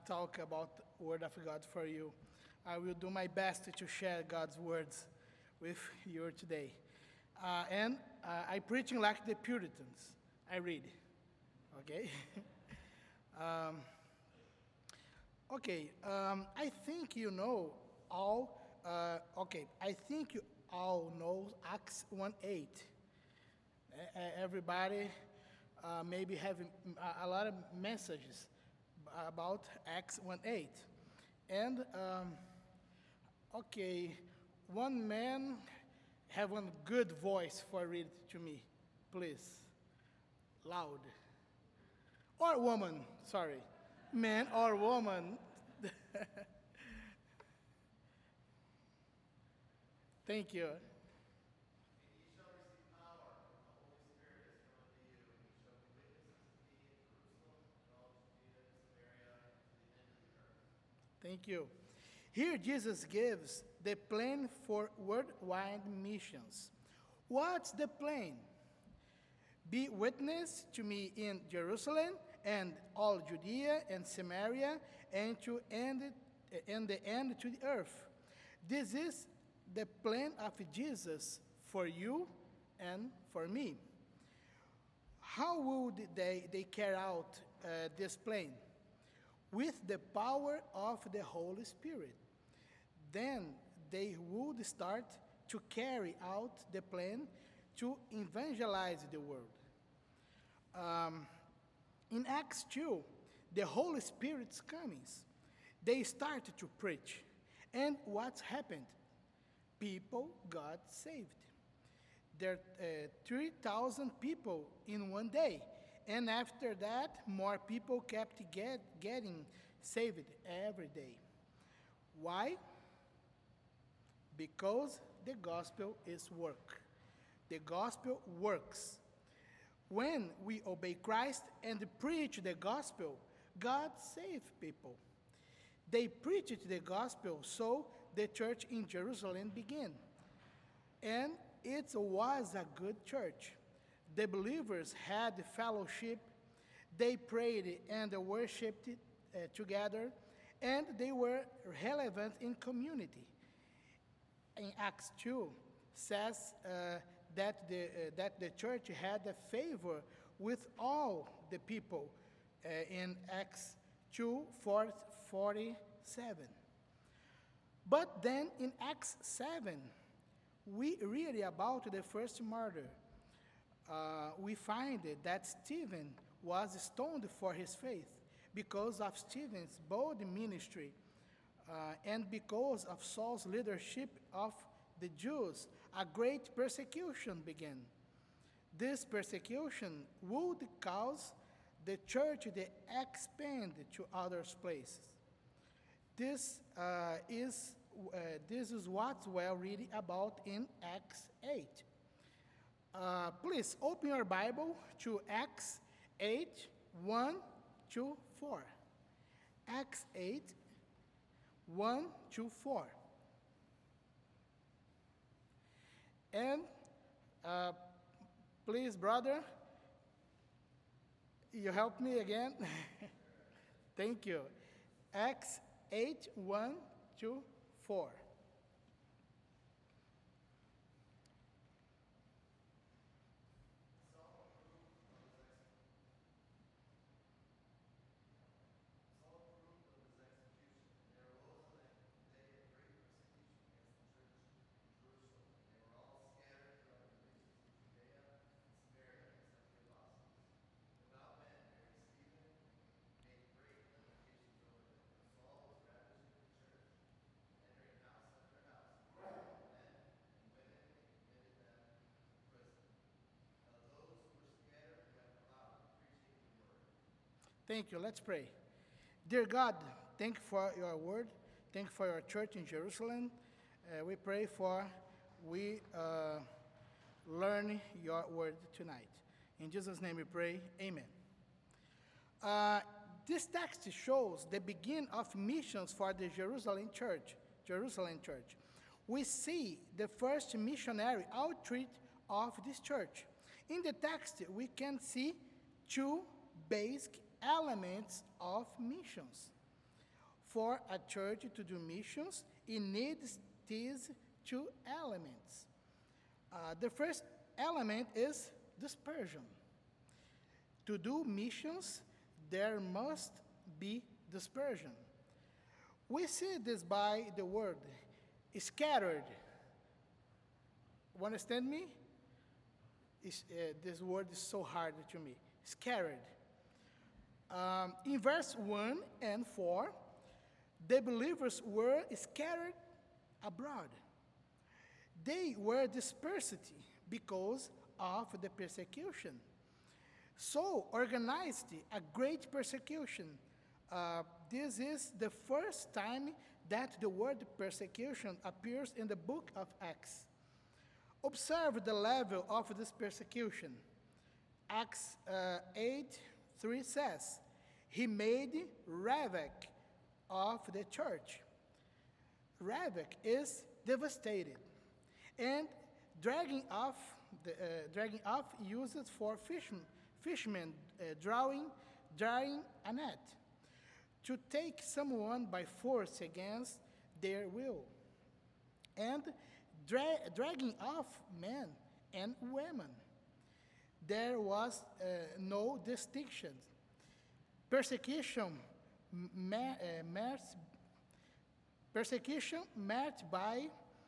talk about Word of God for you. I will do my best to share God's words with you today. I preaching like the Puritans. I read. Okay? um, I think you know all. I think you all know Acts 1:8. Everybody maybe having a lot of messages about Acts 1:8. And, one man have one good voice for read to me, please. Loud. Or woman, sorry. Man or woman. Thank you. Thank you. Here, Jesus gives the plan for worldwide missions. What's the plan? Be witness to me in Jerusalem and all Judea and Samaria and to the end to the earth. This is the plan of Jesus for you and for me. How would they carry out this plan? With the power of the Holy Spirit. Then they would start to carry out the plan to evangelize the world. In Acts 2, the Holy Spirit's comings. They started to preach. And what's happened? People got saved. There 3,000 people in one day. And after that, more people kept getting saved every day. Why? Because the gospel is work. The gospel works. When we obey Christ and preach the gospel, God saves people. They preached the gospel, so the church in Jerusalem began. And it was a good church. The believers had fellowship, they prayed and worshipped together, and they were relevant in community. In Acts 2, says that the church had a favor with all the people in Acts 2:47. But then in Acts 7, we read about the first murder. We find that Stephen was stoned for his faith. Because of Stephen's bold ministry and because of Saul's leadership of the Jews, a great persecution began. This persecution would cause the church to expand to other places. This is what we're reading about in Acts 8. Please open your Bible to Acts 8, 1 to 4. Acts 8, 1 to 4. And please, brother, you help me again? Thank you. Acts 8, 1 to 4. Thank you. Let's pray. Dear God, thank you for your word. Thank you for your church in Jerusalem. We pray for we learn your word tonight. In Jesus' name we pray. Amen. This text shows the beginning of missions for the Jerusalem church. We see the first missionary outreach of this church. In the text, we can see two basic elements of missions. For a church to do missions, it needs these two elements. The first element is dispersion. To do missions, there must be dispersion. We see this by the word scattered. You understand me? This word is so hard to me. Scattered. In verse 1 and 4, the believers were scattered abroad. They were dispersed because of the persecution. So organized a great persecution. This is the first time that the word persecution appears in the book of Acts. Observe the level of this persecution. Acts 8:3 says, he made havoc of the church. Havoc is devastated, and dragging off used for fishermen drawing a net to take someone by force against their will, and dragging off men and women. There was no distinction. Persecution marked by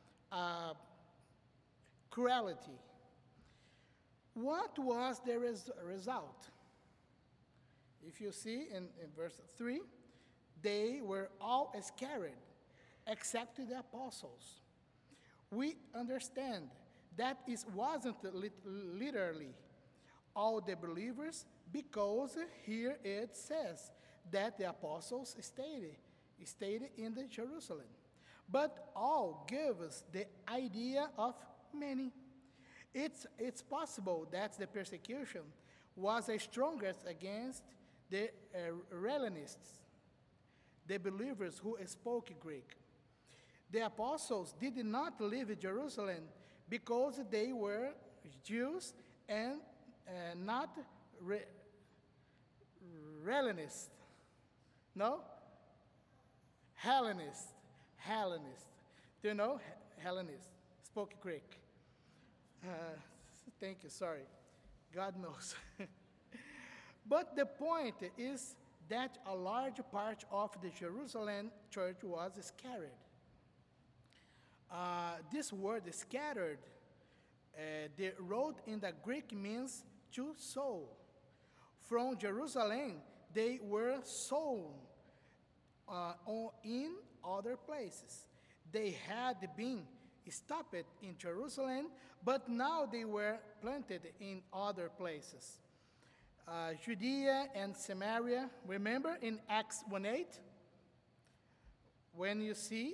cruelty. What was the result? If you see in verse 3, they were all scattered, except the apostles. We understand that it wasn't literally all the believers, because here it says that the apostles stayed in the Jerusalem. But all gives the idea of many. It's possible that the persecution was the strongest against the Hellenists, the believers who spoke Greek. The apostles did not leave Jerusalem because they were Jews and not Hellenists. No? Hellenist. Do you know Hellenist? Spoke Greek. Thank you, sorry. God knows. But the point is that a large part of the Jerusalem church was scattered. This word scattered, the road in the Greek means to sow. From Jerusalem, they were sown in other places. They had been stopped in Jerusalem, but now they were planted in other places. Judea and Samaria, remember in Acts 1:8? When you see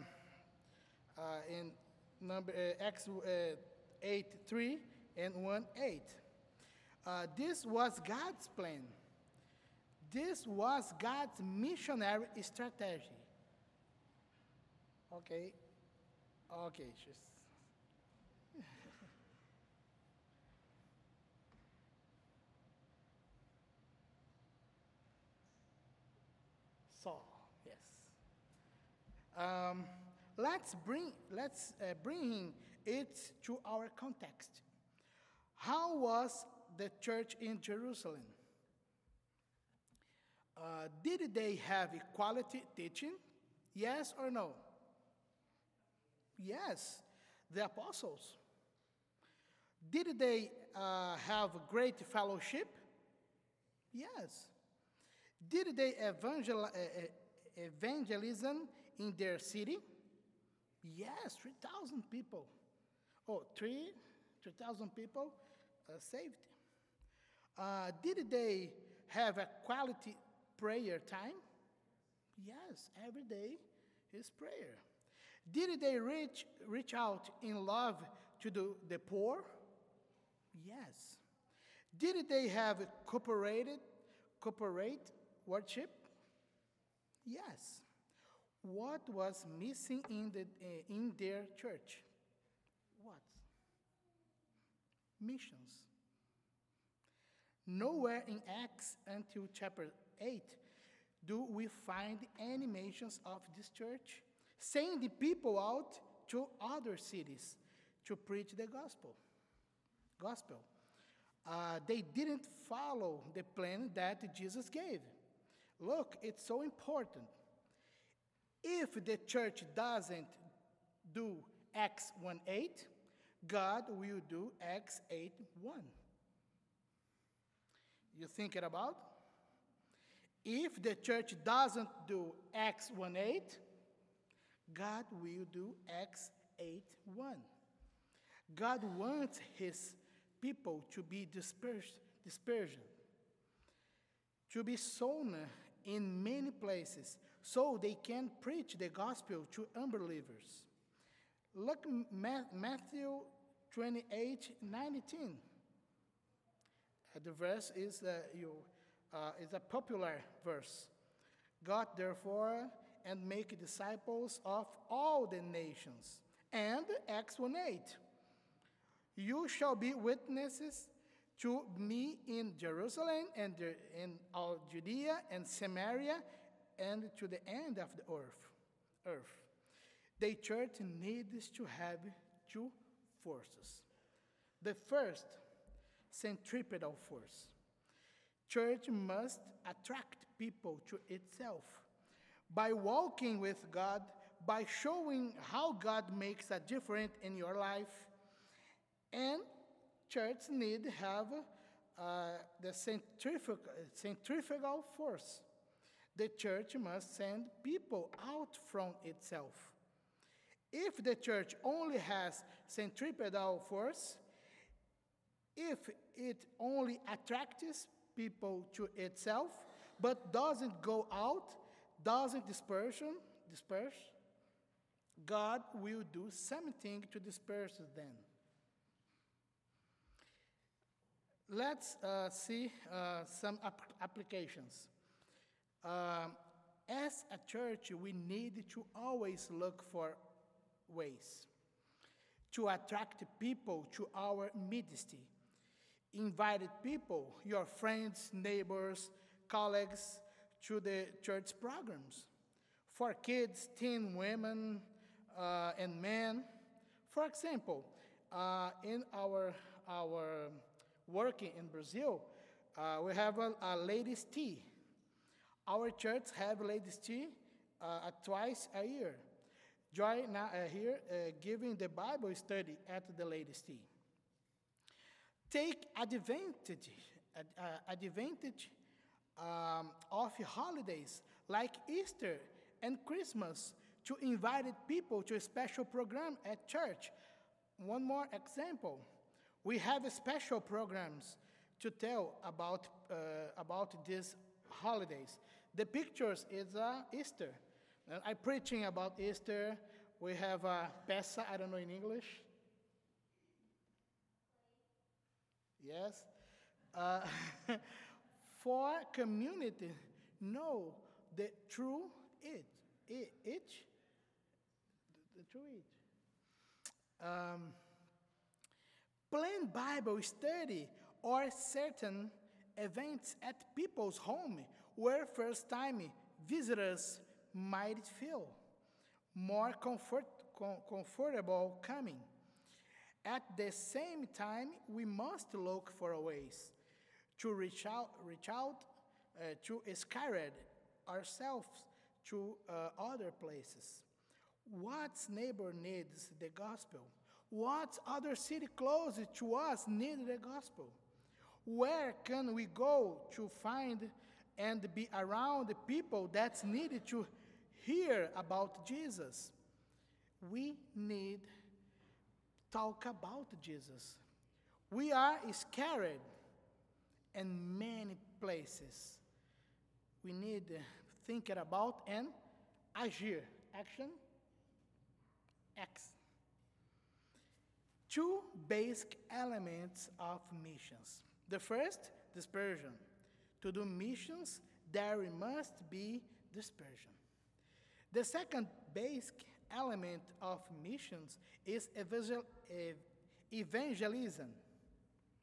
in Acts 8:3 and 1:8. This was God's plan. This was God's missionary strategy. Okay, just. Saul, yes. Let's bring it to our context. How was the church in Jerusalem? Did they have equality teaching? Yes or no? Yes, the apostles. Did they have great fellowship? Yes. Did they evangelism in their city? Yes, 3,000 people. 3,000 people saved. Did they have a quality prayer time? Yes, every day is prayer. Did they reach out in love to the poor? Yes. Did they have corporate worship? Yes. What was missing in their church? What? Missions. Nowhere in Acts until chapter 8 do we find any mentions of this church? Send the people out to other cities to preach the gospel. They didn't follow the plan that Jesus gave. Look, it's so important. If the church doesn't do Acts 1:8, God will do Acts 8:1. You think it about? If the church doesn't do Acts 1:8, God will do Acts 8:1. God wants his people to be dispersion, to be sown in many places, so they can preach the gospel to unbelievers. Look, Matthew 28:19. The verse is a popular verse. Go therefore and make disciples of all the nations. And Acts 1:8. You shall be witnesses to me in Jerusalem and in all Judea and Samaria and to the end of the earth. The church needs to have two forces. The first, centripetal force. Church must attract people to itself by walking with God, by showing how God makes a difference in your life. And church need to have the centrifugal force. The church must send people out from itself. If the church only has centripetal force, if it only attracts people to itself, but doesn't go out, doesn't disperse, God will do something to disperse them. Let's see some applications. As a church, we need to always look for ways to attract people to our ministry. Invited people, your friends, neighbors, colleagues, to the church programs. For kids, teen women, and men. For example, in our working in Brazil, we have a ladies' tea. Our church have ladies' tea twice a year. Joy now here giving the Bible study at the ladies' tea. Take advantage of holidays like Easter and Christmas to invite people to a special program at church. One more example. We have special programs to tell about these holidays. The pictures is Easter. I'm preaching about Easter. We have Pessa, I don't know in English. Yes. For community, know the true the true it. Plan Bible study or certain events at people's home where first-time visitors might feel more comfortable coming. At the same time, we must look for ways to reach out to scare ourselves to other places. What neighbor needs the gospel? What other city close to us need the gospel? Where can we go to find and be around the people that's needed to hear about Jesus? We need talk about Jesus. We are scared in many places. We need thinking about and agir. Action. X. Two basic elements of missions. The first, dispersion. To do missions, there must be dispersion. The second basic element of missions is evangelism.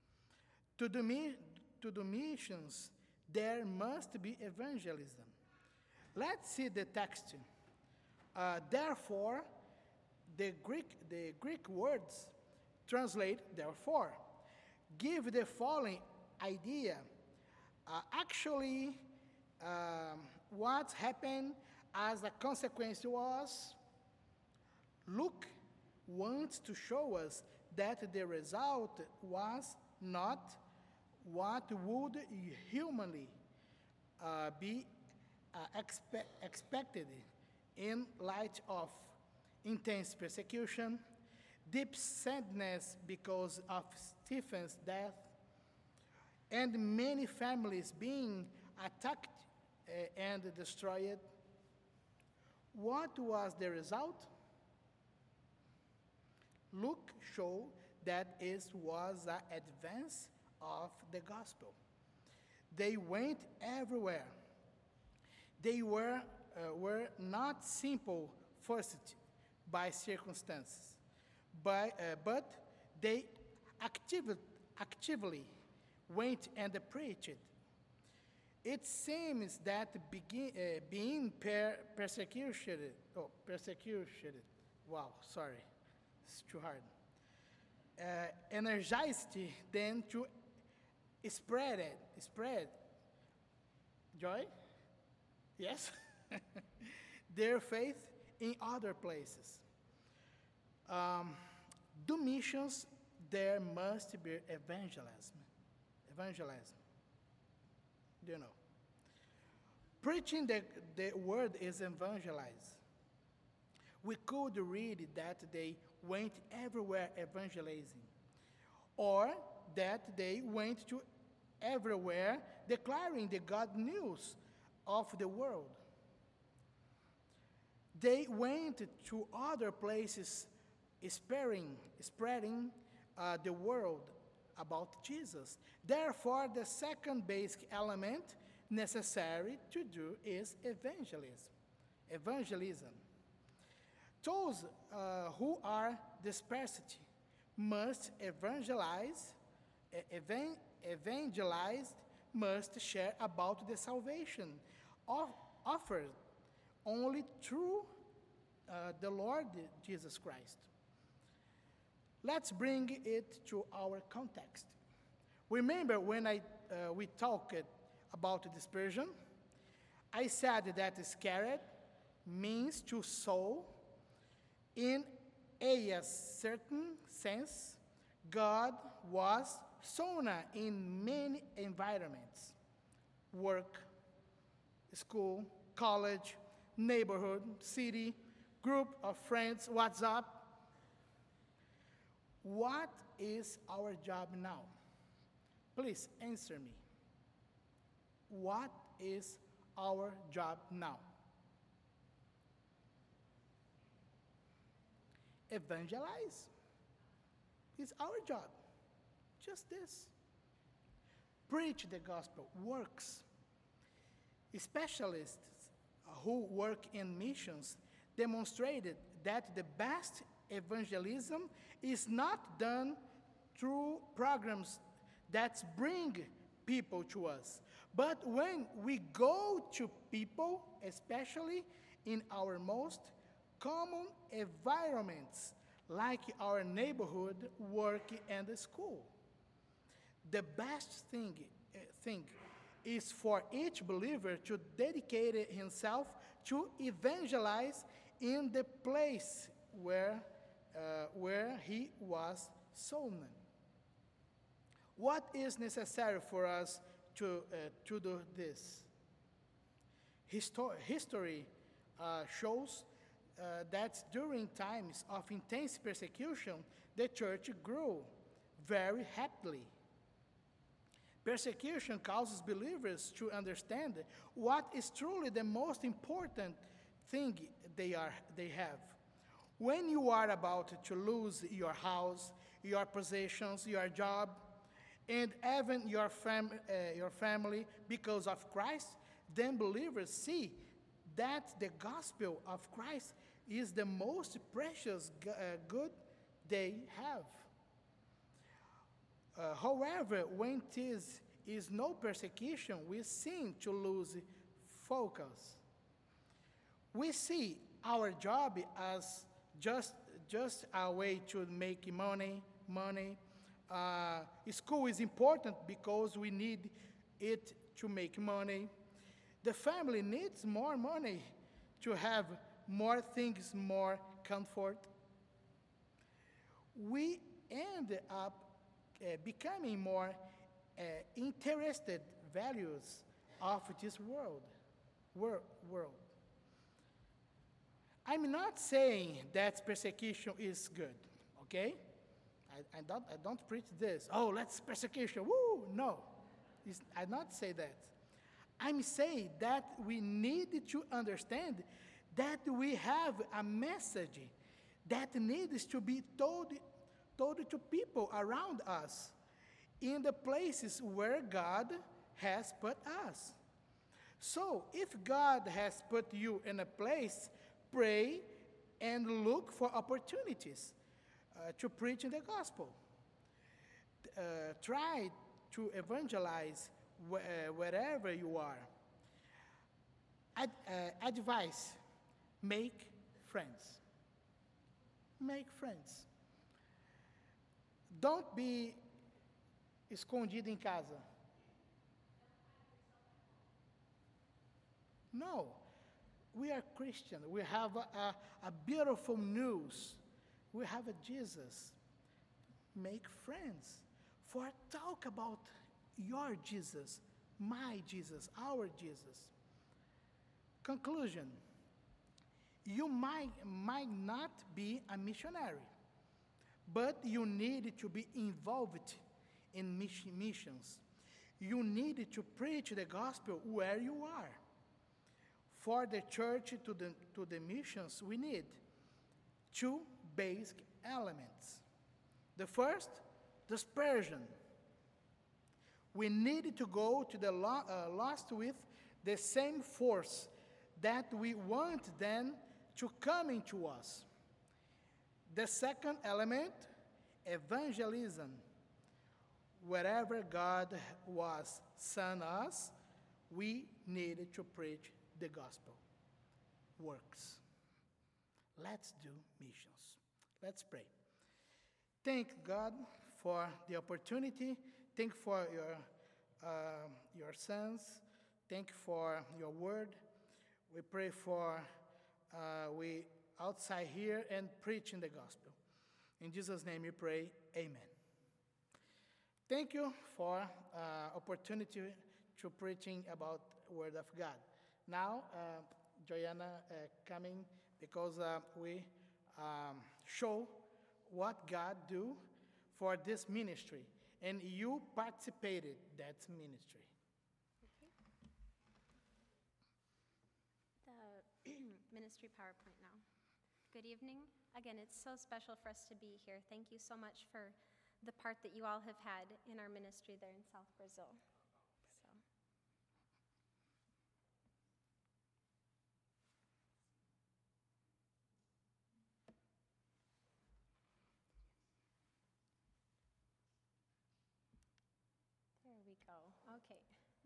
To do missions, there must be evangelism. Let's see the text. Therefore, the Greek words translate therefore. Give the following idea. Actually, what happened as a consequence was Luke wants to show us that the result was not what would humanly be expected in light of intense persecution, deep sadness because of Stephen's death, and many families being attacked and destroyed. What was the result? Luke showed that it was an advance of the gospel. They went everywhere. They were not simple forced by circumstances, but they actively went and preached. It seems that being persecuted, wow, sorry, it's too hard, energized them to spread joy, yes, their faith in other places. Do missions, there must be evangelism. Do you know? Preaching the word is evangelize. We could read that they went everywhere evangelizing, or that they went to everywhere declaring the good news of the world. They went to other places spreading the world about Jesus. Therefore, the second basic element necessary to do is evangelism. Those who are dispersed must evangelized must share about the salvation offered only through the Lord Jesus Christ. Let's bring it to our context. Remember when we talked about dispersion? I said that scared means to sow. In a certain sense, God was sown in many environments: work, school, college, neighborhood, city, group of friends, WhatsApp. What is our job now? Please answer me. What is our job now? Evangelize is our job. Just this. Preach the gospel. Works. Specialists who work in missions demonstrated that the best evangelism is not done through programs that bring people to us, but when we go to people, especially in our most common environments, like our neighborhood, work, and school. The best thing is for each believer to dedicate himself to evangelize in the place where he was sown. What is necessary for us to do this? History shows that during times of intense persecution, the church grew very rapidly. Persecution causes believers to understand what is truly the most important thing they have. When you are about to lose your house, your possessions, your job, and even your family because of Christ, then believers see that the gospel of Christ is the most precious good they have. However, when is no persecution, we seem to lose focus. We see our job as just, just a way to make money. School is important because we need it to make money. The family needs more money to have more things, more comfort. We end up becoming more interested values of this world. I'm not saying that persecution is good, okay? I don't preach this. Oh, let's persecution. Woo! No, I not say that. I'm saying that we need to understand that we have a message that needs to be told to people around us in the places where God has put us. So, if God has put you in a place, pray and look for opportunities to preach the gospel. Try to evangelize wherever you are. Advice: make friends. Make friends. Don't be escondido em casa. No, we are Christian. We have a beautiful news. We have a Jesus. Make friends. For talk about your Jesus, my Jesus, our Jesus. Conclusion: you might not be a missionary, but you need to be involved in missions. You need to preach the gospel where you are. For the church to the missions, we need two basic elements. The first, dispersion. We need to go to the lost with the same force that we want them to come into us. The second element, evangelism. Wherever God was sent us, we needed to preach the gospel. Works. Let's do missions. Let's pray. Thank God for the opportunity. Thank for your sons. Thank for your word. We pray for we outside here and preaching the gospel. In Jesus' name we pray, amen. Thank you for opportunity to preaching about word of God. Now, Joanna coming because we show what God do for this ministry, and you participated that ministry. The ministry PowerPoint now. Good evening. Again, it's so special for us to be here. Thank you so much for the part that you all have had in our ministry there in South Brazil. There we go. Okay.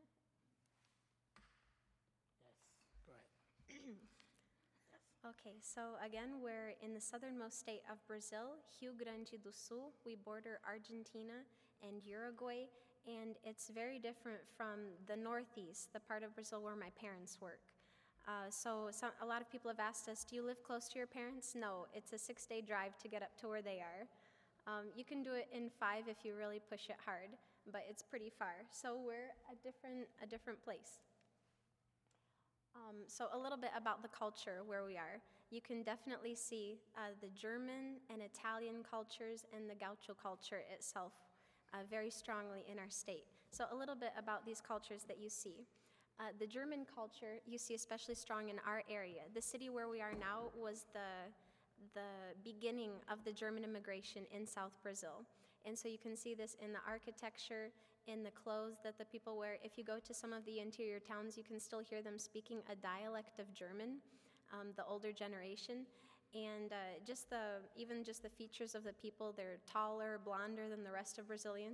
Yes, go ahead. Okay, so again, we're in the southernmost state of Brazil, Rio Grande do Sul. We border Argentina and Uruguay, and it's very different from the northeast, the part of Brazil where my parents work. A lot of people have asked us, do you live close to your parents? No, it's a 6-day drive to get up to where they are. You can do it in 5 if you really push it hard, but it's pretty far. So we're a different place. So a little bit about the culture where we are. You can definitely see the German and Italian cultures and the Gaucho culture itself very strongly in our state. So a little bit about these cultures that you see. The German culture you see especially strong in our area. The city where we are now was the beginning of the German immigration in South Brazil. And so you can see this in the architecture, in the clothes that the people wear. If you go to some of the interior towns, you can still hear them speaking a dialect of German, the older generation. And even just the features of the people, they're taller, blonder than the rest of Brazilians.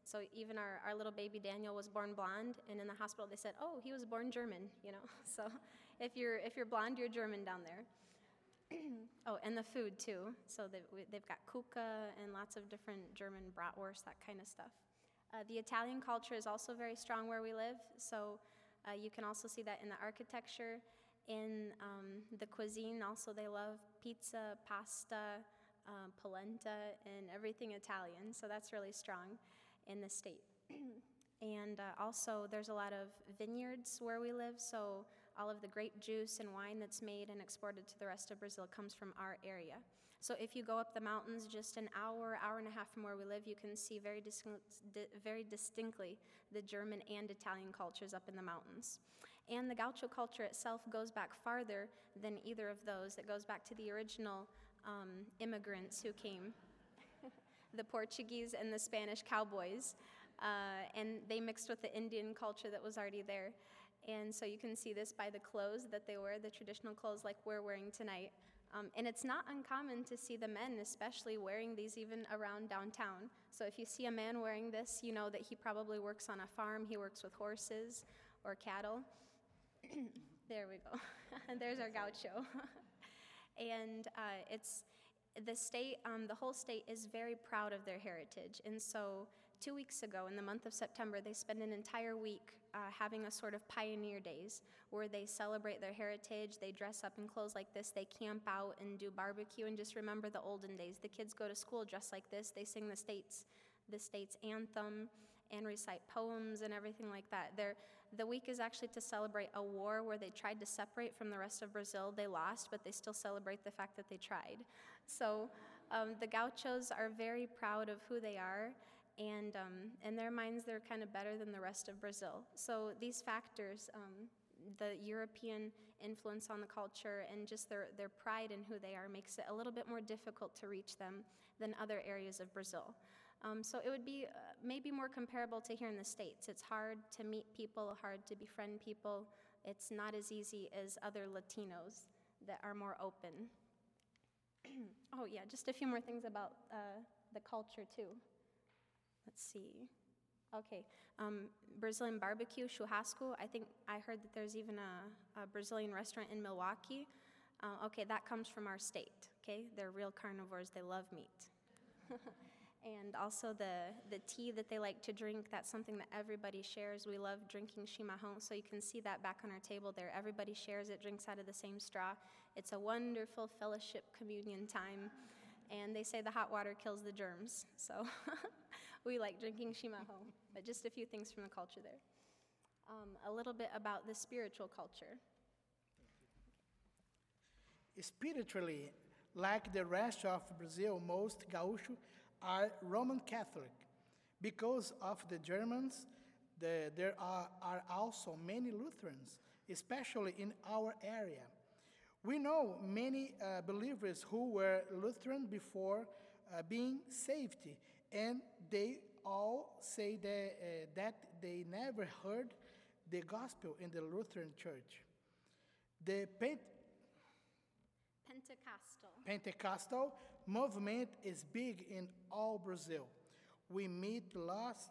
So even our little baby Daniel was born blonde, and in the hospital they said, oh, he was born German, you know. So if you're blonde, you're German down there. Oh, and the food too. So they've got kuka and lots of different German bratwurst, that kind of stuff. The Italian culture is also very strong where we live. So you can also see that in the architecture, in the cuisine. Also, they love pizza, pasta, polenta, and everything Italian. So that's really strong in the state. And also, there's a lot of vineyards where we live. So all of the grape juice and wine that's made and exported to the rest of Brazil comes from our area. So if you go up the mountains just an hour, hour and a half from where we live, you can see very distinctly the German and Italian cultures up in the mountains. And the Gaucho culture itself goes back farther than either of those. It goes back to the original immigrants who came, the Portuguese and the Spanish cowboys, and they mixed with the Indian culture that was already there. And so you can see this by the clothes that they wear, the traditional clothes like we're wearing tonight. And it's not uncommon to see the men especially wearing these even around downtown. So if you see a man wearing this, you know that he probably works on a farm, he works with horses or cattle. There we go. There's our gaucho. And it's the state, the whole state is very proud of their heritage. And so 2 weeks ago, in the month of September, they spend an entire week having a sort of pioneer days where they celebrate their heritage. They dress up in clothes like this. They camp out and do barbecue and just remember the olden days. The kids go to school dressed like this. They sing the state's anthem and recite poems and everything like that. The week is actually to celebrate a war where they tried to separate from the rest of Brazil. They lost, but they still celebrate the fact that they tried. So the gauchos are very proud of who they are, and in their minds, they're kind of better than the rest of Brazil. So these factors, the European influence on the culture and just their pride in who they are, makes it a little bit more difficult to reach them than other areas of Brazil. So it would be maybe more comparable to here in the States. It's hard to meet people, hard to befriend people. It's not as easy as other Latinos that are more open. Oh yeah, just a few more things about the culture too. Let's see. Okay, Brazilian barbecue, churrasco. I think I heard that there's even a Brazilian restaurant in Milwaukee. Okay, that comes from our state, okay? They're real carnivores, they love meat. And also the tea that they like to drink, that's something that everybody shares. We love drinking chimarrão, so you can see that back on our table there. Everybody shares it, drinks out of the same straw. It's a wonderful fellowship communion time, and they say the hot water kills the germs, so we like drinking chimarrão. But just a few things from the culture there. A little bit about the spiritual culture. Spiritually, like the rest of Brazil, most Gaúcho are Roman Catholic. Because of the Germans, there are also many Lutherans, especially in our area. We know many believers who were Lutheran before being saved, and they all say that they never heard the gospel in the Lutheran church. The Pentecostal movement is big in all Brazil. We meet lots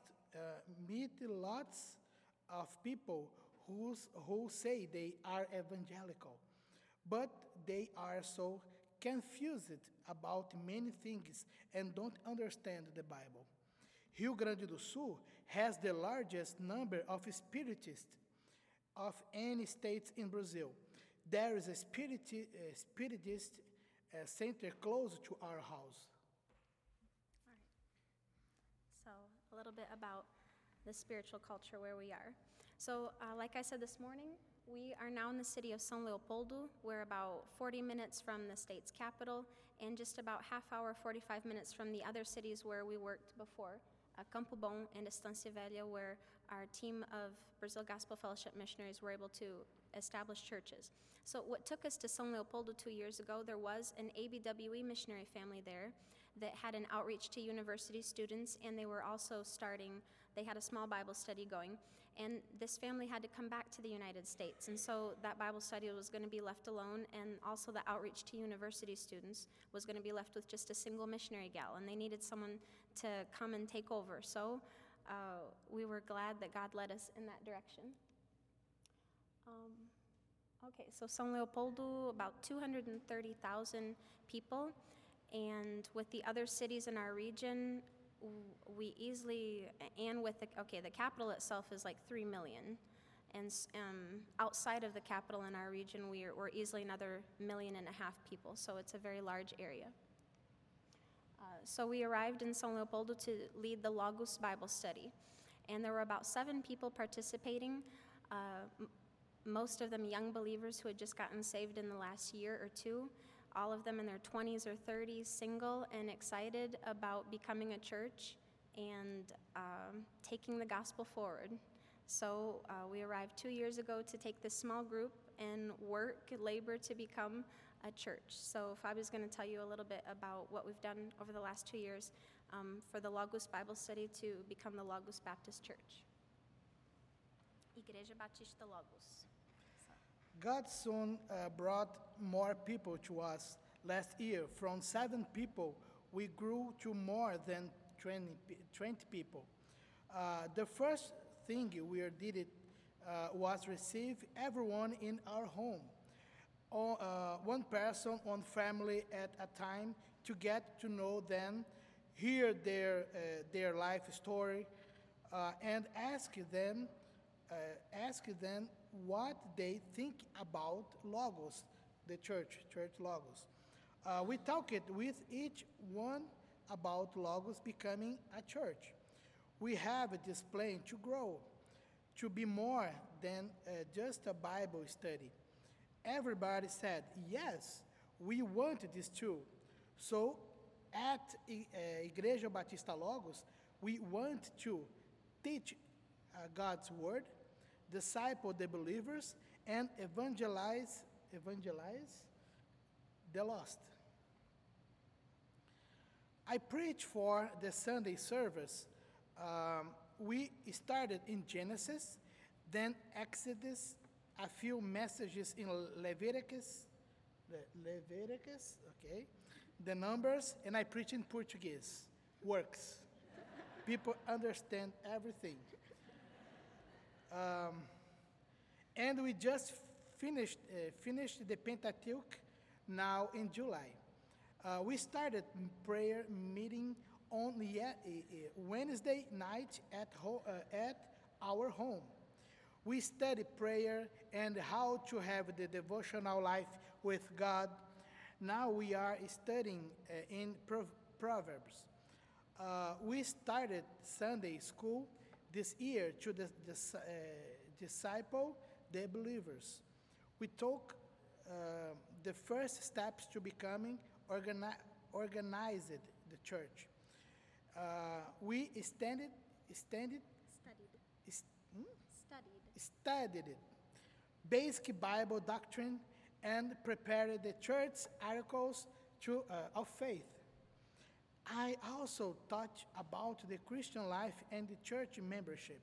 of people who say they are evangelical, but they are so confused about many things and don't understand the Bible. Rio Grande do Sul has the largest number of spiritists of any state in Brazil. There is a spiritist center close to our house. All right. So a little bit about the spiritual culture where we are. So like I said this morning, we are now in the city of São Leopoldo. We're about 40 minutes from the state's capital and just about half hour, 45 minutes from the other cities where we worked before, Campo Bom and Estância Velha, where our team of Brazil Gospel Fellowship missionaries were able to establish churches. So what took us to São Leopoldo 2 years ago, there was an ABWE missionary family there that had an outreach to university students, and they were also they had a small Bible study going, and this family had to come back to the United States, and so that Bible study was going to be left alone, and also the outreach to university students was going to be left with just a single missionary gal, and they needed someone to come and take over. So we were glad that God led us in that direction. Okay, so São Leopoldo, about 230,000 people, and with the other cities in our region, we easily, and with the capital itself is like 3 million, and outside of the capital in our region, we're easily another 1.5 million people, so it's a very large area. So we arrived in São Leopoldo to lead the Logos Bible study, and there were about 7 people participating, most of them young believers who had just gotten saved in the last year or two, all of them in their 20s or 30s, single and excited about becoming a church and taking the gospel forward. So we arrived 2 years ago to take this small group and labor to become a church. So Fabio's going to tell you a little bit about what we've done over the last 2 years for the Logos Bible study to become the Logos Baptist Church. Igreja Batista Logos. God soon brought more people to us. Last year, from 7 people, we grew to more than 20 people. The first thing we did was receive everyone in our home. One person, one family at a time, to get to know them, hear their life story, and ask them what they think about Logos, the church Logos. We talked with each one about Logos becoming a church. We have this plan to grow, to be more than just a Bible study. Everybody said, yes, we want this too. So at Igreja Batista Logos, we want to teach God's word, disciple the believers, and evangelize the lost. I preach for the Sunday service. We started in Genesis, then Exodus, a few messages in Leviticus, okay, the Numbers, and I preach in Portuguese. Works. People understand everything. And we just finished the Pentateuch now in July. We started prayer meeting on Wednesday night at our home. We study prayer and how to have the devotional life with God. Now we are studying in Proverbs. We started Sunday school this year to disciple the believers. We took the first steps to becoming organized the church. We studied it, basic Bible doctrine, and prepared the church articles of faith. I also taught about the Christian life and the church membership.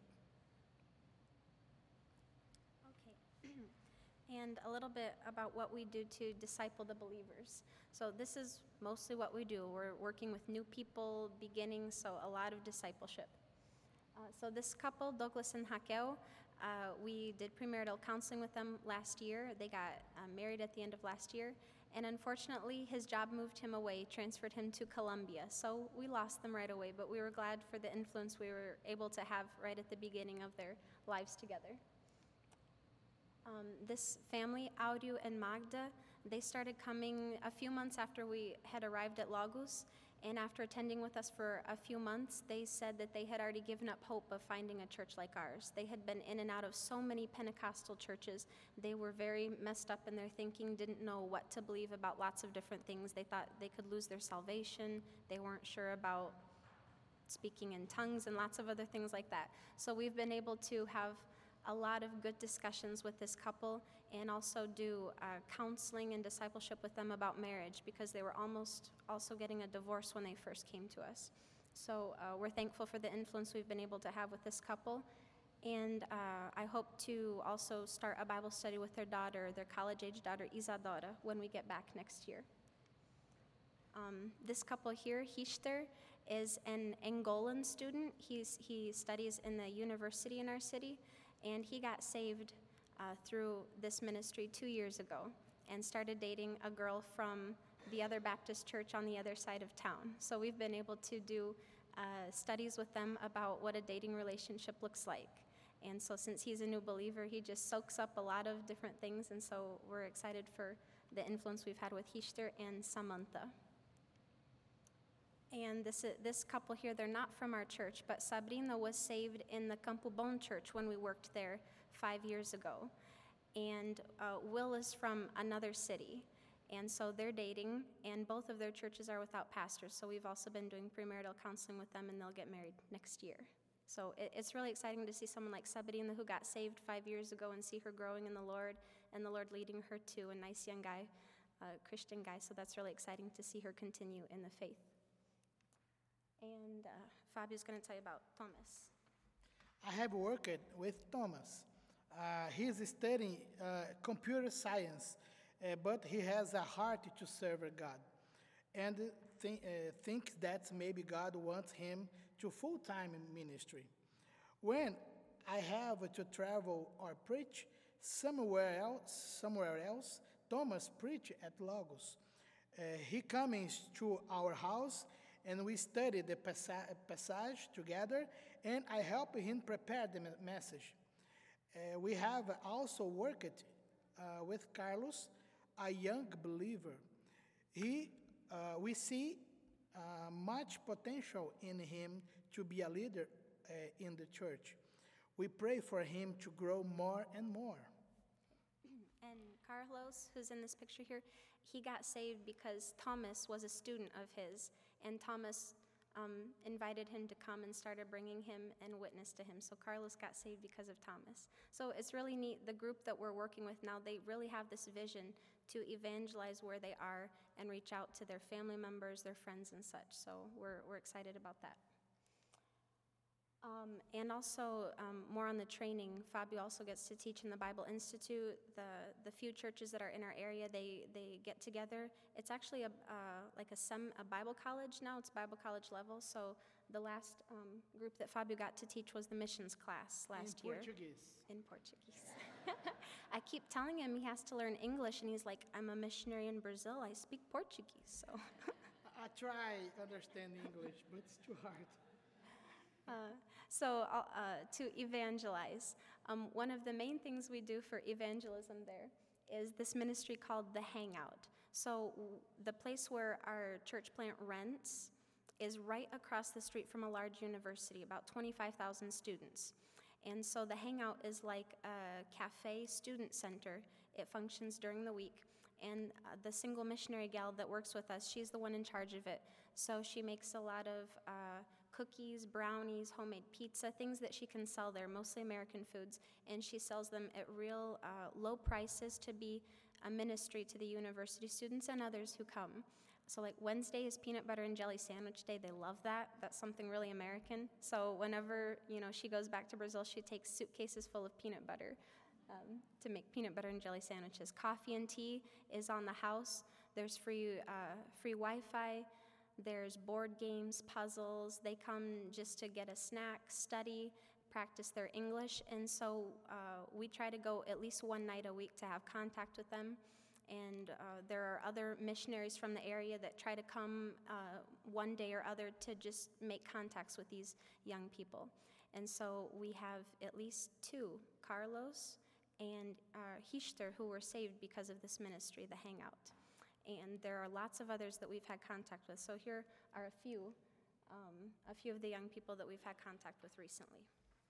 Okay. And a little bit about what we do to disciple the believers. So this is mostly what we do. We're working with new people, beginning, so a lot of discipleship. So this couple, Douglas and Raquel, we did premarital counseling with them last year. They got married at the end of last year. And unfortunately, his job moved him away, transferred him to Colombia. So we lost them right away, but we were glad for the influence we were able to have right at the beginning of their lives together. This family, Audio and Magda, they started coming a few months after we had arrived at Logos. And after attending with us for a few months, they said that they had already given up hope of finding a church like ours. They had been in and out of so many Pentecostal churches. They were very messed up in their thinking, didn't know what to believe about lots of different things. They thought they could lose their salvation. They weren't sure about speaking in tongues and lots of other things like that. So we've been able to have a lot of good discussions with this couple and also do counseling and discipleship with them about marriage because they were almost also getting a divorce when they first came to us. So we're thankful for the influence we've been able to have with this couple. And I hope to also start a Bible study with their daughter, their college-age daughter, Isadora, when we get back next year. This couple here, Hichter, is an Angolan student. He studies in the university in our city, and he got saved through this ministry 2 years ago and started dating a girl from the other Baptist church on the other side of town. So we've been able to do studies with them about what a dating relationship looks like. And so since he's a new believer, he just soaks up a lot of different things, and so we're excited for the influence we've had with Hishter and Samantha. And this couple here, they're not from our church, but Sabrina was saved in the Campo Bom church when we worked there 5 years ago. And Will is from another city. And so they're dating, and both of their churches are without pastors. So we've also been doing premarital counseling with them, and they'll get married next year. So it's really exciting to see someone like Sabrina, who got saved 5 years ago, and see her growing in the Lord, and the Lord leading her to a nice young guy, Christian guy. So that's really exciting to see her continue in the faith. And Fabio's going to tell you about Thomas. I have worked with Thomas. He is studying computer science, but he has a heart to serve God, and thinks that maybe God wants him to full-time ministry. When I have to travel or preach somewhere else, Thomas preach at Logos. He comes to our house, and we study the passage together, and I help him prepare the message. We have also worked with Carlos, a young believer. We see much potential in him to be a leader in the church. We pray for him to grow more and more. And Carlos, who's in this picture here, he got saved because Thomas was a student of his, and Thomas invited him to come and started bringing him and witness to him. So Carlos got saved because of Thomas. So it's really neat. The group that we're working with now, they really have this vision to evangelize where they are and reach out to their family members, their friends, and such. So we're excited about that. And also, more on the training, Fabio also gets to teach in the Bible Institute. The few churches that are in our area, they get together. It's actually a Bible college now. It's Bible college level. So the last group that Fabio got to teach was the missions class last year. In Portuguese. I keep telling him he has to learn English, and he's like, I'm a missionary in Brazil. I speak Portuguese. So I try understand English, but it's too hard. To evangelize, one of the main things we do for evangelism there is this ministry called The Hangout. So the place where our church plant rents is right across the street from a large university, about 25,000 students. And so the Hangout is like a cafe student center. It functions during the week. And the single missionary gal that works with us, she's the one in charge of it. So she makes a lot of cookies, brownies, homemade pizza, things that she can sell there, mostly American foods, and she sells them at real low prices to be a ministry to the university students and others who come. So like Wednesday is peanut butter and jelly sandwich day. They love that. That's something really American. So whenever she goes back to Brazil, she takes suitcases full of peanut butter to make peanut butter and jelly sandwiches. Coffee and tea is on the house. There's free Wi-Fi. There's board games, puzzles. They come just to get a snack, study, practice their English. And so we try to go at least one night a week to have contact with them. And there are other missionaries from the area that try to come one day or other to just make contacts with these young people. And so we have at least two, Carlos and Hishter, who were saved because of this ministry, the Hangout. And there are lots of others that we've had contact with. So here are a few of the young people that we've had contact with recently.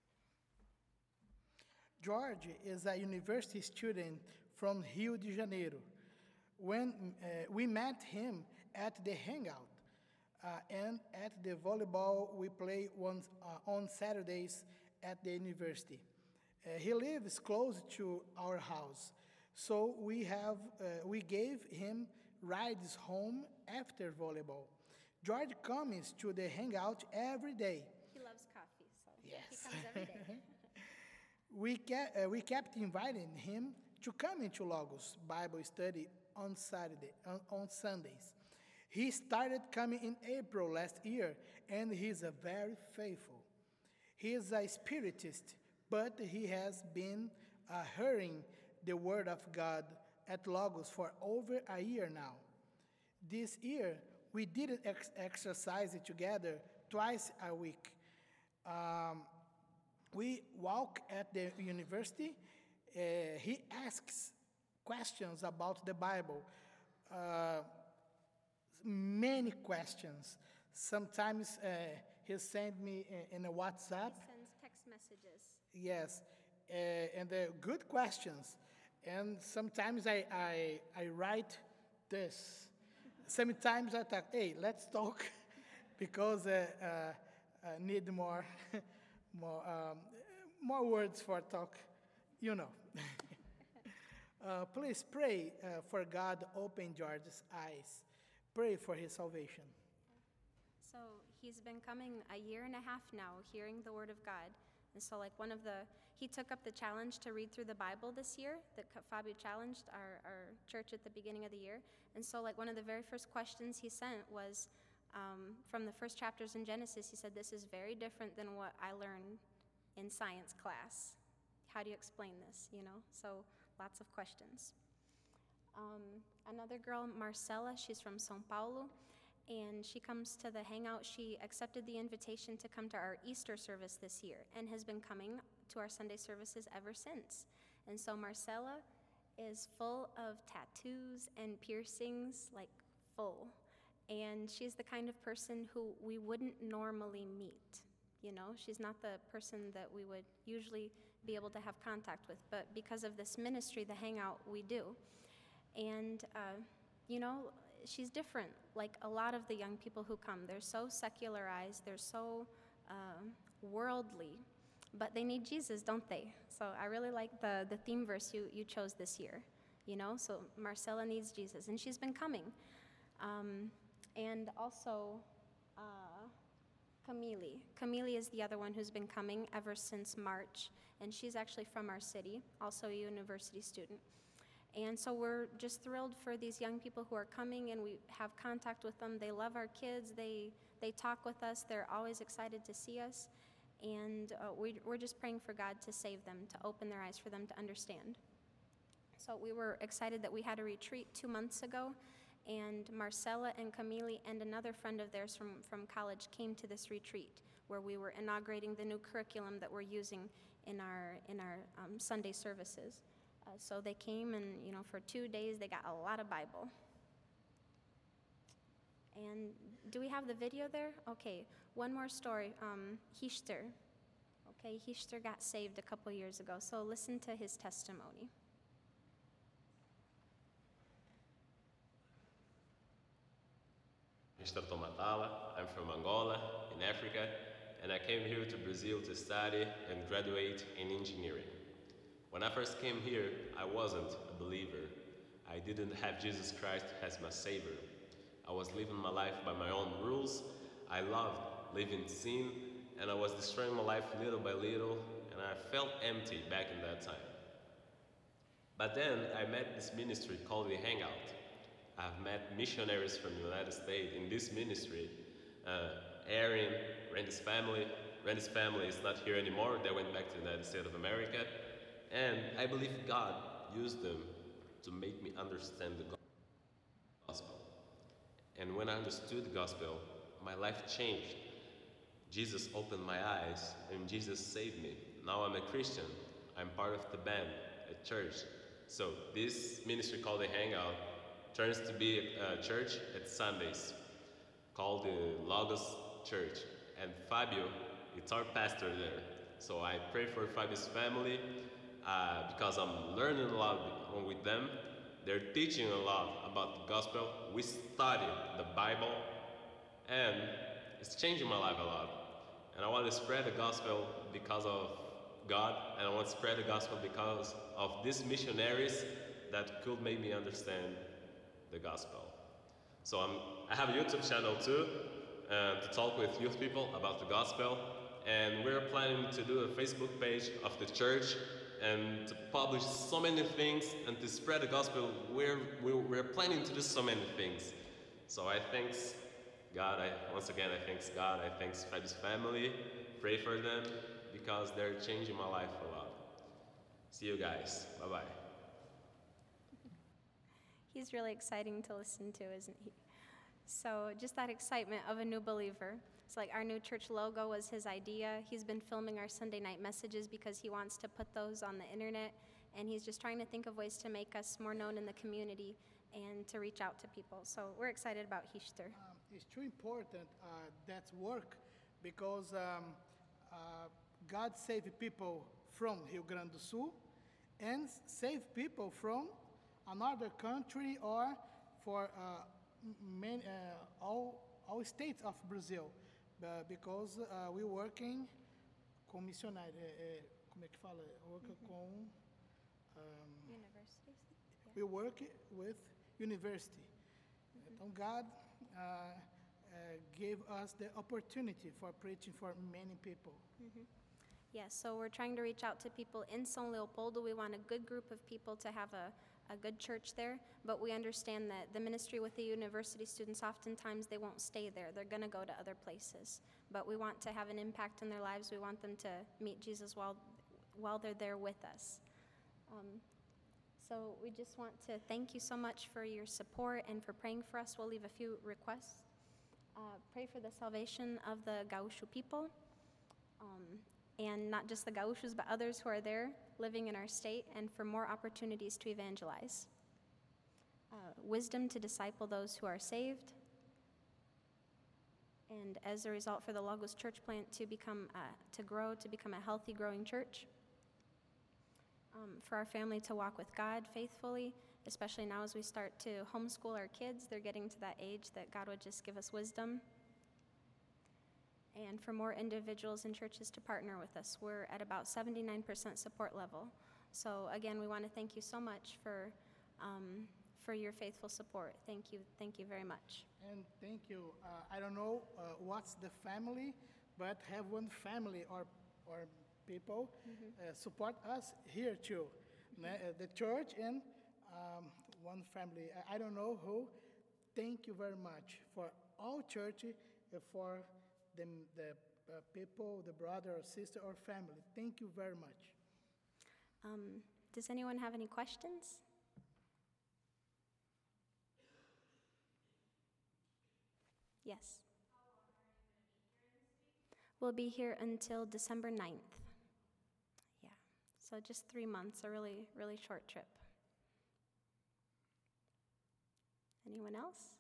George is a university student from Rio de Janeiro. When we met him at the Hangout and at the volleyball we play on Saturdays at the university. He lives close to our house, so we gave him rides home after volleyball. George comes to the Hangout every day. He loves coffee, so yes. He comes every day. We kept inviting him to come into Logos Bible study on Sundays. He started coming in April last year, and he's a very faithful. He is a spiritist, but he has been hearing the word of God at Logos for over a year now. This year, we did exercise together twice a week. We walk at the university. He asks questions about the Bible. Many questions. Sometimes he sends me in a WhatsApp. He sends text messages. Yes, and they're good questions. And sometimes I write this. Sometimes I talk, hey, let's talk, because I need more, more words for talk, you know. Please pray for God open George's eyes. Pray for his salvation. So he's been coming a year and a half now, hearing the word of God. And so like he took up the challenge to read through the Bible this year, that Fabio challenged our church at the beginning of the year. And so like one of the very first questions he sent was from the first chapters in Genesis. He said, this is very different than what I learned in science class. How do you explain this, you know? So lots of questions. Another girl, Marcela, she's from São Paulo, and she comes to the hangout. She accepted the invitation to come to our Easter service this year and has been coming to our Sunday services ever since. And so Marcela is full of tattoos and piercings, like full. And she's the kind of person who we wouldn't normally meet. You know, she's not the person that we would usually be able to have contact with, but because of this ministry, the hangout, we do. And, you know, she's different. Like a lot of the young people who come, they're so secularized, they're so worldly, but they need Jesus, don't they? So I really like the theme verse you chose this year, you know? So Marcela needs Jesus, and she's been coming. And also Camille. Camille is the other one who's been coming ever since March, and she's actually from our city, also a university student. And so we're just thrilled for these young people who are coming, and we have contact with them. They love our kids. They talk with us. They're always excited to see us. And we're just praying for God to save them, to open their eyes for them to understand. So we were excited that we had a retreat 2 months ago, and Marcela and Camille and another friend of theirs from college came to this retreat where we were inaugurating the new curriculum that we're using in our Sunday services. So they came, and you know, for 2 days they got a lot of Bible. And do we have the video there? Okay, one more story. Hister. Okay, Hister got saved a couple years ago, so listen to his testimony. Mr. Tomatala, I'm from Angola, in Africa, and I came here to Brazil to study and graduate in engineering. When I first came here, I wasn't a believer. I didn't have Jesus Christ as my savior. I was living my life by my own rules. I loved living in sin, and I was destroying my life little by little, and I felt empty back in that time. But then I met this ministry called The Hangout. I've met missionaries from the United States in this ministry. Aaron, Randy's family. Randy's family is not here anymore. They went back to the United States of America. And I believe God used them to make me understand the gospel. And when I understood the gospel, my life changed. Jesus opened my eyes, and Jesus saved me. Now I'm a Christian. I'm part of the band at church. So this ministry called The Hangout turns to be a church at Sundays called the Logos Church. And Fabio, it's our pastor there. So I pray for Fabio's family because I'm learning a lot with them. They're teaching a lot about the gospel. We study the Bible, and it's changing my life a lot. And I want to spread the gospel because of God, and I want to spread the gospel because of these missionaries that could make me understand the gospel. So I have a YouTube channel too, to talk with youth people about the gospel, and we're planning to do a Facebook page of the church and to publish so many things and to spread the gospel. We're planning to do so many things. So I thanks God. Once again, I thanks God. I thanks Fred's family. Pray for them because they're changing my life a lot. See you guys. Bye-bye. He's really exciting to listen to, isn't he? So just that excitement of a new believer. It's like our new church logo was his idea. He's been filming our Sunday night messages because he wants to put those on the internet, and he's just trying to think of ways to make us more known in the community and to reach out to people. So we're excited about Easter. It's too important that work because God saved people from Rio Grande do Sul and save people from another country or for all states of Brazil, because we're working com missionário, como é que fala? Work com Universities? we work with university. And God gave us the opportunity for preaching for many people. Yes, so we're trying to reach out to people in São Leopoldo. We want a good group of people to have a good church there, but we understand that the ministry with the university students, oftentimes they won't stay there. They're going to go to other places. But we want to have an impact in their lives. We want them to meet Jesus while they're there with us. So we just want to thank you so much for your support and for praying for us. We'll leave a few requests. Pray for the salvation of the Gaúcho people, and not just the Gaúchos, but others who are there living in our state, and for more opportunities to evangelize. Wisdom to disciple those who are saved, and as a result for the Logos church plant to become, to grow, to become a healthy, growing church. For our family to walk with God faithfully, especially now as we start to homeschool our kids. They're getting to that age that God would just give us wisdom. And for more individuals and churches to partner with us. We're at about 79% support level. So again, we want to thank you so much for your faithful support. Thank you very much. And thank you. I don't know what's the family, but have one family or people support us here too. The church and one family. I don't know who. Thank you very much for all church, for the people, the brother or sister or family. Thank you very much. Does anyone have any questions? Yes. We'll be here until December 9th. Yeah, so just 3 months, a really, really short trip. Anyone else?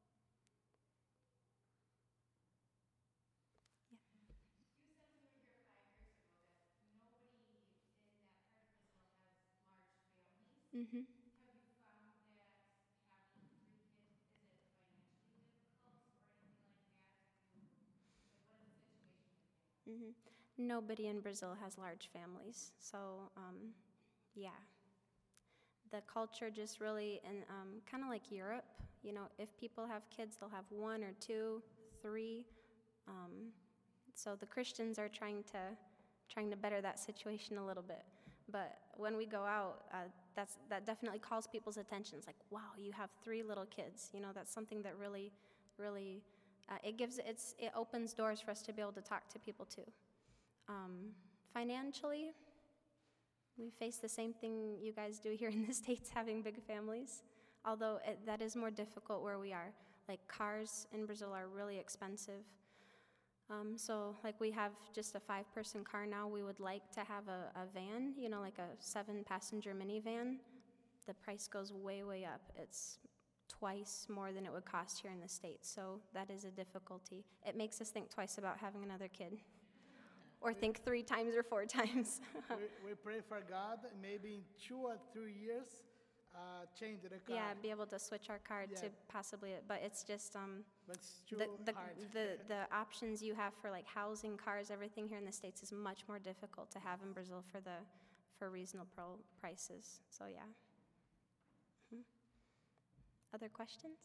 Yeah. You said when you were here 5 years ago that nobody in that part of Brazil has large families. Mm-hmm. Have you found that having 3 kids, is it financially difficult or anything like that? What is the situation with that? Mm-hmm. Nobody in Brazil has large families, so yeah. The culture just really, and kind of like Europe, you know, if people have kids, they'll have 1 or 2, 3. So the Christians are trying to better that situation a little bit. But when we go out, that definitely calls people's attention. It's like, wow, you have 3 little kids. You know, that's something that really, really, it opens doors for us to be able to talk to people too. Financially, we face the same thing you guys do here in the States, having big families, although that is more difficult where we are. Like cars in Brazil are really expensive. So like we have just a 5-person car now. We would like to have a van, you know, like a 7-passenger minivan. The price goes way, way up. It's twice more than it would cost here in the States. So that is a difficulty. It makes us think twice about having another kid. Or think 3 times or 4 times. we pray for God, maybe in 2 or 3 years, change the car. Yeah, be able to switch our car to possibly, but it's just But it's too hard. the options you have for like housing, cars, everything here in the States is much more difficult to have in Brazil for reasonable prices. So yeah. Mhm. Other questions?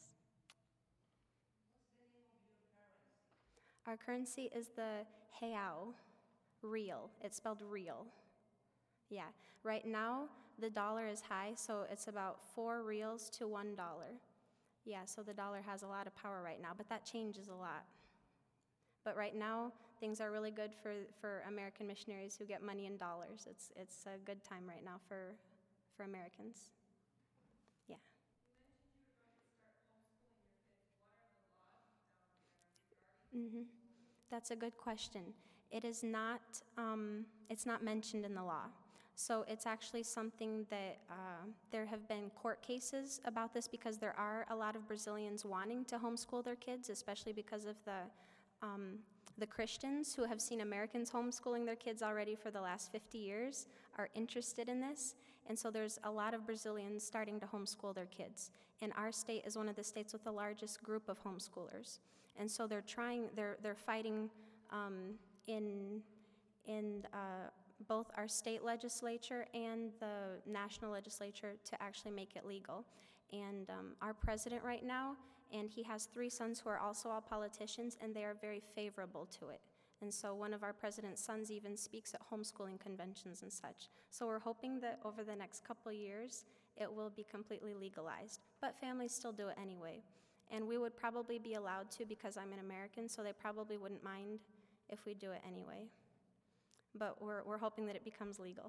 Our currency is the real. Real. It's spelled real. Yeah. Right now, the dollar is high, so it's about 4 reals to $1. Yeah, so the dollar has a lot of power right now, but that changes a lot. But right now, things are really good for American missionaries who get money in dollars. It's a good time right now for Americans. Yeah. Mm-hmm. That's a good question. It is not, it's not mentioned in the law. So it's actually something that there have been court cases about this because there are a lot of Brazilians wanting to homeschool their kids, especially because of the Christians who have seen Americans homeschooling their kids already for the last 50 years are interested in this. And so there's a lot of Brazilians starting to homeschool their kids. And our state is one of the states with the largest group of homeschoolers. And so they're fighting in both our state legislature and the national legislature to actually make it legal. And our president right now, and he has 3 sons who are also all politicians, and they are very favorable to it. And so one of our president's sons even speaks at homeschooling conventions and such. So we're hoping that over the next couple years, it will be completely legalized. But families still do it anyway. And we would probably be allowed to because I'm an American, so they probably wouldn't mind if we do it anyway. But we're hoping that it becomes legal.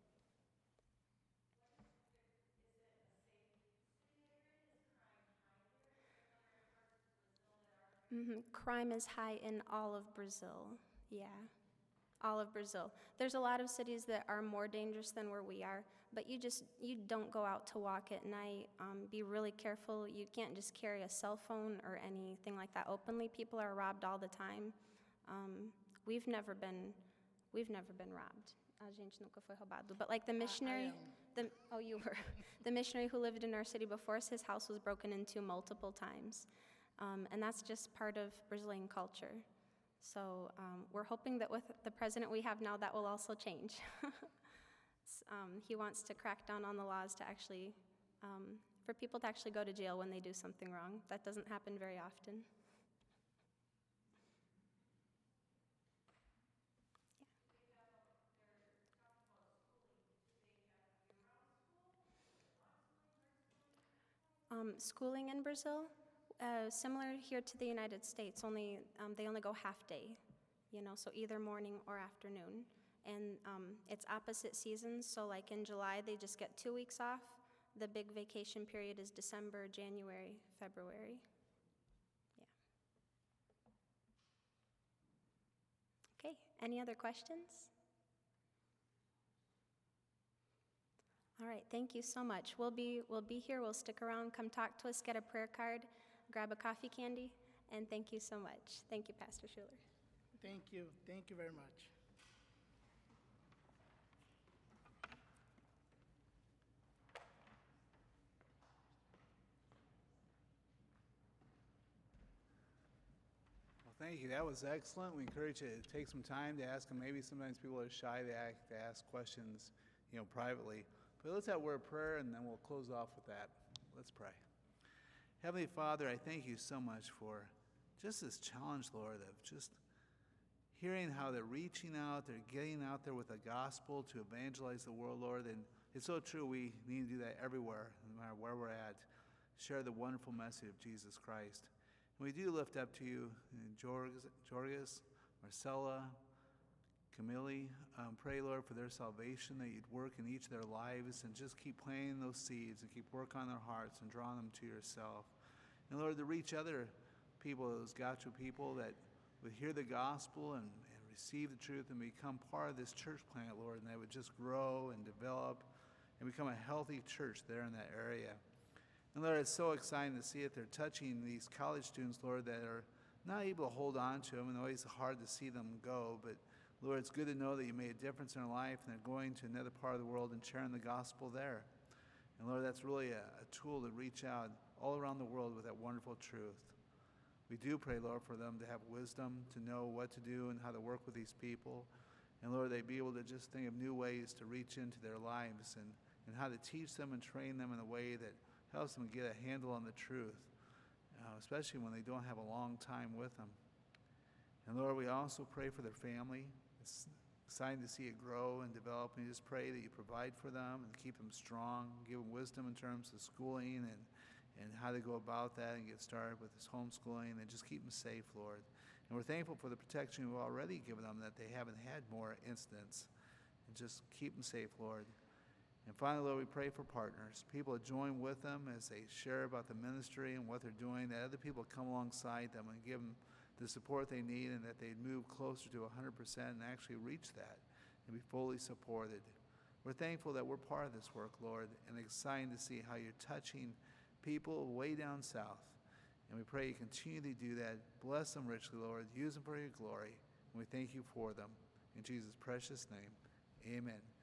Crime is high in all of Brazil. Yeah, all of Brazil. There's a lot of cities that are more dangerous than where we are, but you don't go out to walk at night. Be really careful. You can't just carry a cell phone or anything like that openly. People are robbed all the time. We've never been robbed. A gente nunca foi roubado. But like the missionary, you were. The missionary who lived in our city before us, his house was broken into multiple times. And that's just part of Brazilian culture. So we're hoping that with the president we have now, that will also change. He wants to crack down on the laws to actually, for people to actually go to jail when they do something wrong. That doesn't happen very often. Schooling in Brazil, similar here to the United States, only they only go half day, so either morning or afternoon. And it's opposite seasons, so like in July, they just get 2 weeks off. The big vacation period is December, January, February. Yeah. Okay, any other questions? All right, thank you so much. We'll be here. We'll stick around. Come talk to us. Get a prayer card. Grab a coffee candy. And thank you so much. Thank you, Pastor Schuler. Thank you. Thank you very much. Well, thank you. That was excellent. We encourage you to take some time to ask them. Maybe sometimes people are shy to ask questions, privately. But let's have a word of prayer, and then we'll close off with that. Let's pray. Heavenly Father, I thank you so much for just this challenge, Lord, of just hearing how they're reaching out, they're getting out there with the gospel to evangelize the world, Lord. And it's so true, we need to do that everywhere, no matter where we're at. Share the wonderful message of Jesus Christ. And we do lift up to you Jorgis, Marcella, Camille. Pray, Lord, for their salvation, that you'd work in each of their lives and just keep planting those seeds and keep working on their hearts and drawing them to yourself. And Lord, to reach other people, those Gaucho people that would hear the gospel and receive the truth and become part of this church plant, Lord, and they would just grow and develop and become a healthy church there in that area. And Lord, it's so exciting to see it. They're touching these college students, Lord, that are not able to hold on to them, and always hard to see them go. But Lord, it's good to know that you made a difference in their life and they're going to another part of the world and sharing the gospel there. And Lord, that's really a tool to reach out all around the world with that wonderful truth. We do pray, Lord, for them to have wisdom, to know what to do and how to work with these people. And Lord, they'd be able to just think of new ways to reach into their lives and how to teach them and train them in a way that helps them get a handle on the truth, especially when they don't have a long time with them. And Lord, we also pray for their family. It's exciting to see it grow and develop, and we just pray that you provide for them and keep them strong, give them wisdom in terms of schooling and how to go about that and get started with this homeschooling, and just keep them safe, Lord. And we're thankful for the protection you've already given them, that they haven't had more incidents. And just keep them safe, Lord. And finally, Lord, we pray for partners, people that join with them as they share about the ministry and what they're doing, that other people come alongside them and give them the support they need, and that they move closer to 100% and actually reach that and be fully supported. We're thankful that we're part of this work, Lord, and excited to see how you're touching people way down south. And we pray you continue to do that. Bless them richly, Lord. Use them for your glory. And we thank you for them. In Jesus' precious name, amen.